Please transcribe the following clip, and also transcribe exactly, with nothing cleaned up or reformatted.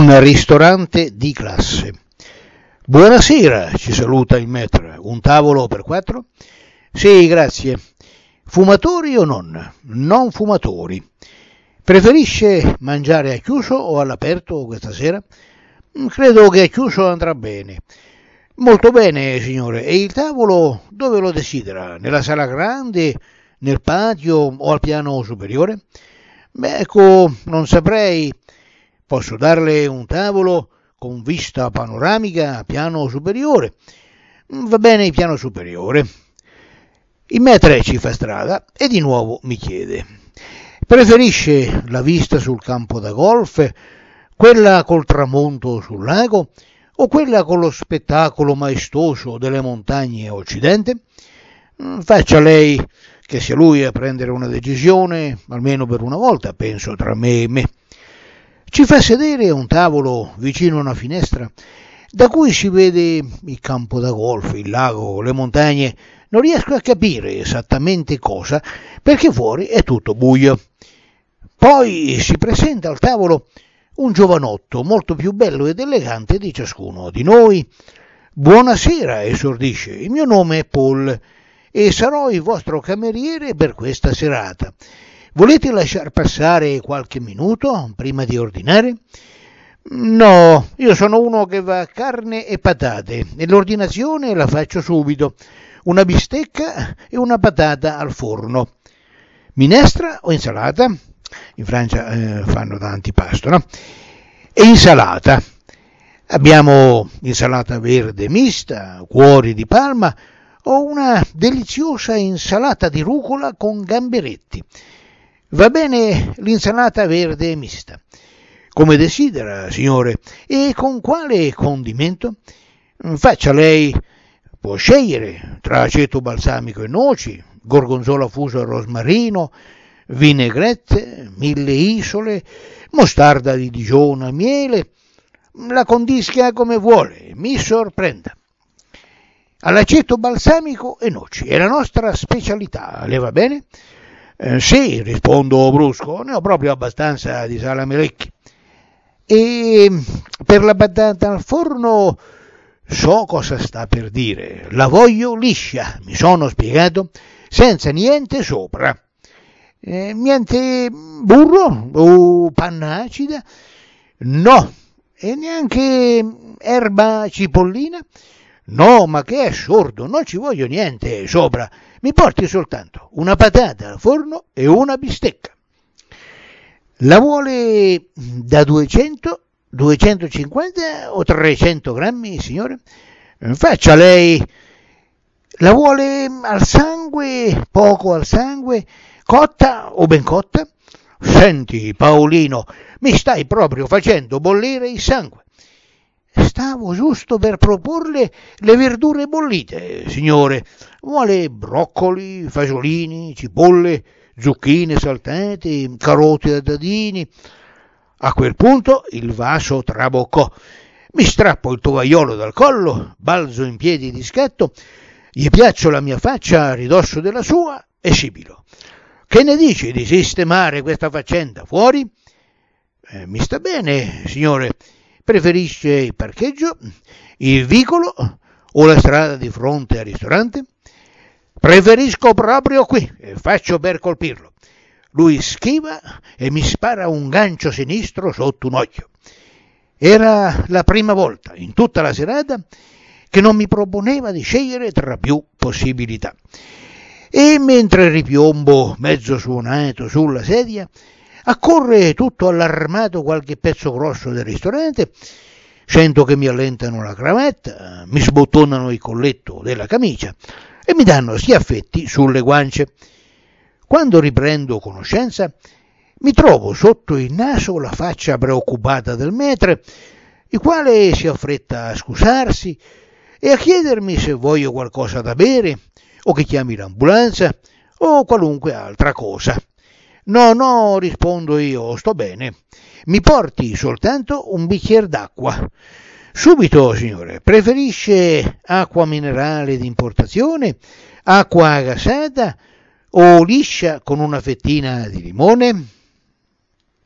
Un ristorante di classe. Buonasera, ci saluta il maître. Un tavolo per quattro? Sì, grazie. Fumatori o non? Non fumatori. Preferisce mangiare a chiuso o all'aperto questa sera? Credo che a chiuso andrà bene. Molto bene, signore. E il tavolo dove lo desidera? Nella sala grande, nel patio o al piano superiore? Beh, ecco, non saprei. Posso darle un tavolo con vista panoramica, piano superiore. Va bene, piano superiore. Il maître ci fa strada e di nuovo mi chiede: preferisce la vista sul campo da golf, quella col tramonto sul lago o quella con lo spettacolo maestoso delle montagne a occidente? Faccia lei, che sia lui a prendere una decisione, almeno per una volta, penso, tra me e me. Ci fa sedere a un tavolo vicino a una finestra da cui si vede il campo da golf, il lago, le montagne. Non riesco a capire esattamente cosa, perché fuori è tutto buio. Poi si presenta al tavolo un giovanotto molto più bello ed elegante di ciascuno di noi. Buonasera, esordisce, il mio nome è Paul e sarò il vostro cameriere per questa serata. Volete lasciar passare qualche minuto prima di ordinare? No, io sono uno che va a carne e patate e l'ordinazione la faccio subito. Una bistecca e una patata al forno. Minestra o insalata? In Francia eh, fanno da antipasto, no? E insalata. Abbiamo insalata verde mista, cuori di palma o una deliziosa insalata di rucola con gamberetti. Va bene l'insalata verde mista. Come desidera, signore. E con quale condimento? Faccia lei. Può scegliere tra aceto balsamico e noci, gorgonzola fuso e rosmarino, vinaigrette, mille isole, mostarda di Digione, miele. La condisca come vuole, mi sorprenda. All'aceto balsamico e noci, è la nostra specialità, le va bene? Eh, sì, rispondo brusco, ne ho proprio abbastanza di salamelecchi. E per la patata al forno so cosa sta per dire, la voglio liscia, mi sono spiegato, senza niente sopra. Eh, niente burro o panna acida? No, e neanche erba cipollina? No, ma che assurdo, non ci voglio niente sopra, mi porti soltanto una patata al forno e una bistecca. La vuole da duecento, duecentocinquanta o trecento grammi, signore? Faccia lei. La vuole al sangue, poco al sangue, cotta o ben cotta? Senti, Paolino, mi stai proprio facendo bollire il sangue. Stavo giusto per proporle le verdure bollite, signore. Vuole broccoli, fagiolini, cipolle, zucchine saltate, carote a dadini. A quel punto il vaso traboccò. Mi strappo il tovagliolo dal collo, balzo in piedi di scatto, gli piaccio la mia faccia a ridosso della sua e sibilo. Che ne dici di sistemare questa faccenda fuori? Eh, mi sta bene, signore. Preferisce il parcheggio, il vicolo o la strada di fronte al ristorante? Preferisco proprio qui e faccio per colpirlo. Lui schiva e mi spara un gancio sinistro sotto un occhio. Era la prima volta in tutta la serata che non mi proponeva di scegliere tra più possibilità. E mentre ripiombo mezzo suonato sulla sedia, accorre tutto allarmato qualche pezzo grosso del ristorante, sento che mi allentano la cravatta, mi sbottonano il colletto della camicia e mi danno schiaffetti sulle guance. Quando riprendo conoscenza, mi trovo sotto il naso la faccia preoccupata del maître, il quale si affretta a scusarsi e a chiedermi se voglio qualcosa da bere o che chiami l'ambulanza o qualunque altra cosa. No, no, rispondo io, sto bene. Mi porti soltanto un bicchiere d'acqua. Subito, signore. Preferisce acqua minerale di importazione, acqua gasata o liscia con una fettina di limone?